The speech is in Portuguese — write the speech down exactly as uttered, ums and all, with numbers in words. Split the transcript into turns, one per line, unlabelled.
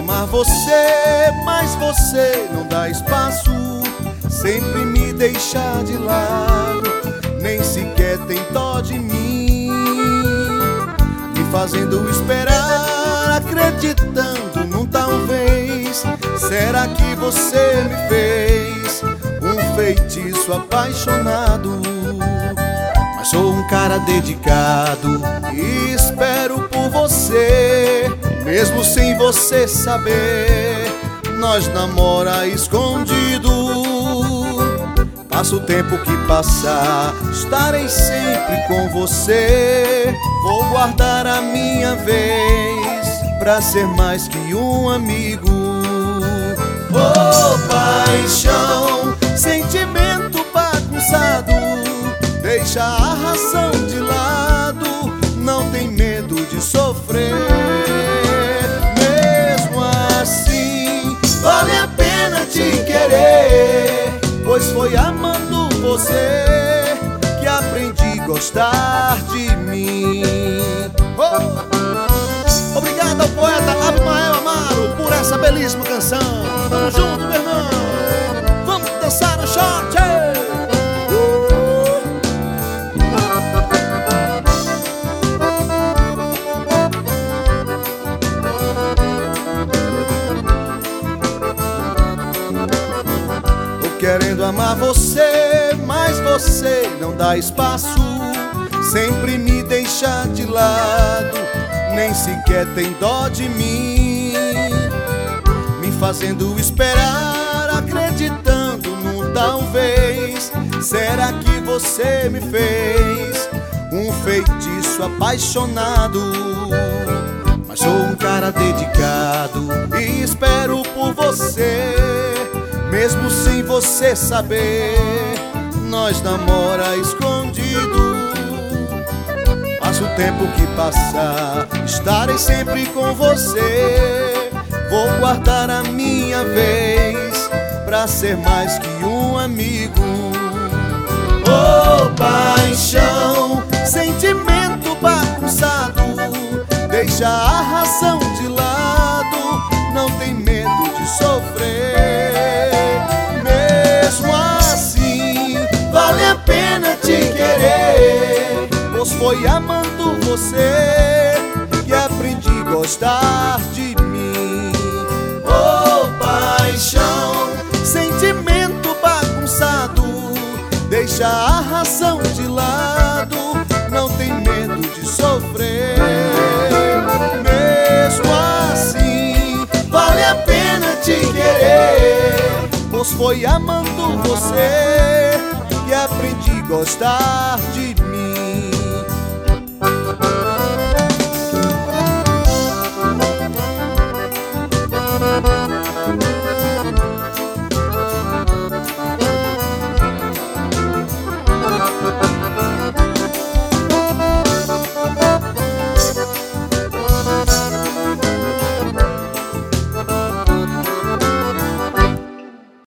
amar você, mas você não dá espaço, sempre me deixa de lado, nem sequer tem dó de mim, me fazendo esperar, acreditando num talvez. Será que você me fez um feitiço apaixonado? Mas sou um cara dedicado e espero por você, mesmo sem você saber. Nós namora escondido. Passa o tempo que passar, estarei sempre com você. Vou guardar a minha vez pra ser mais que um amigo. Oh, paixão, sentimento bagunçado, deixa a razão de lado, não tem medo de sofrer. Mesmo assim, vale a pena te querer, pois foi amando você que aprendi a gostar de mim. Oh! Obrigado ao poeta Abimael Amaro por essa belíssima canção. Tamo junto, meu irmão. Vamos dançar no short. Tô querendo amar você, mas você não dá espaço, sempre me deixa de lado, nem sequer tem dó de mim, me fazendo esperar, acreditando num talvez. Será que você me fez um feitiço apaixonado? Mas sou um cara dedicado e espero por você, mesmo sem você saber. Nós namora escondido. Passa o tempo que passar, estarei sempre com você. Vou guardar a minha vez pra ser mais que um amigo. Oh, paixão, sentimento bagunçado, deixa a razão de lado, não tem medo de sofrer. Mesmo assim, vale a pena te querer, pois foi amando você que aprendi a gostar de mim. Oh, paixão, sentimento bagunçado, deixa a razão de lado, não tem medo de sofrer. Mesmo assim, vale a pena te querer, pois foi amando você que aprendi a gostar de mim.